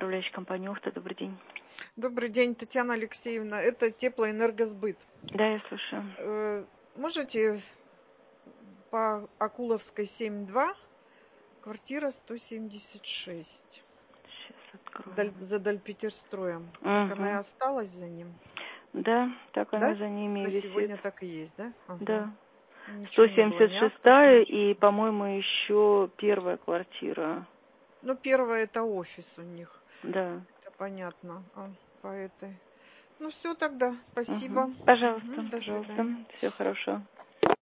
управляющая компания «Ухта». Добрый день. Добрый день, Татьяна Алексеевна. Это Теплоэнергосбыт. Да, я слушаю. Можете по Акуловской 7-2, квартира 176. Сейчас открою. За Дальпетерстроем. Угу. Так она и осталась за ним? Да, так Да? она за ними На висит. сегодня так и есть, да? Ага. Да. Ничего не было, ни актов, 176-я ничего. и, по-моему, еще первая квартира. Ну, первая это офис у них. Да. Это понятно. По этой. Ну, все тогда. Спасибо. Пожалуйста, До пожалуйста. свидания. Всего хорошего.